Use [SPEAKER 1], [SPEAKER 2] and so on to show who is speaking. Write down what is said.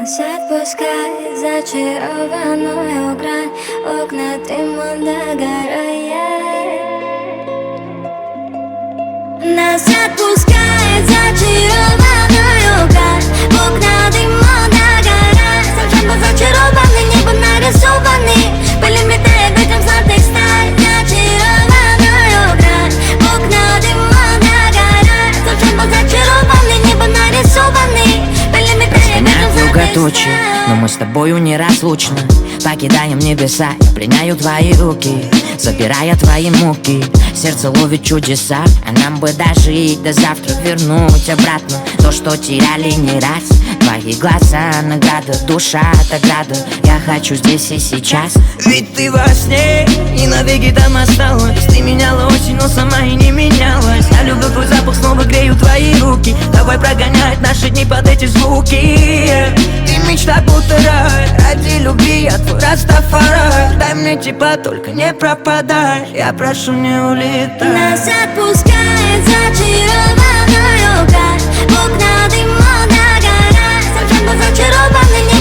[SPEAKER 1] Нас отпускает зачарованную грань, окна дымом догорает. Нас отпускает зачарованную грань, окна дымом догорает. Совсем был зачарованный, небо нарисованы, были метая ветром золотых сталь. Зачарованную грань, окна дымом догорает. Совсем был зачарованный, небо нарисованы, были метая ветром золотых
[SPEAKER 2] Тучи, но мы с тобою неразлучны. Покидаем небеса, я пленяю твои руки, забирая твои муки. Сердце ловит чудеса, а нам бы дожить до завтра, вернуть обратно то, что теряли не раз. Твои глаза награда, душа награда. Я хочу здесь и сейчас. Ведь ты во сне и навеки там осталась. Ты меняла очень, но сама и не менялась. Я люблю твой запах, снова грею твои руки. Давай прогонять наши дни под эти звуки. Ты мечта будто рай, ради любви я твой Растафарай. Дай мне тепла, только не пропадай, я прошу, не улетай.
[SPEAKER 1] Нас отпускает зачарованную грань, окна дымом догорает. Совсем был зачарованный,